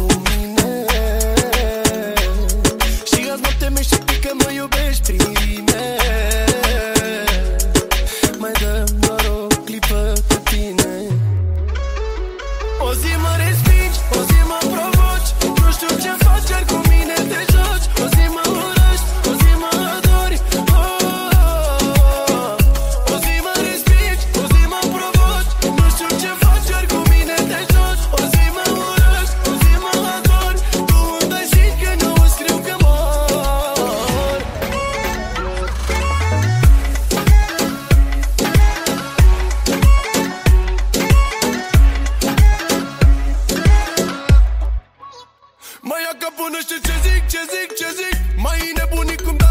cu mine. Și azi noapte mi știi că mă iubești prime. Mai dăm doar o clipă cu tine. O zi mă respingi, o zi mă provoci. Nu știu ce faci, iar cu mine te joci. O zi mă urăști, o zi mă adori. O zi mă respingi, o zi mă provoci. Nu știu ce faci, iar cu mine te joci. O zi mă urăști, o zi mă adori. Tu îmi dai shit că nu îți scriu că mor. Mă ia capul, nu știu ce zic, ce zic, ce zic. Mai nebunit cum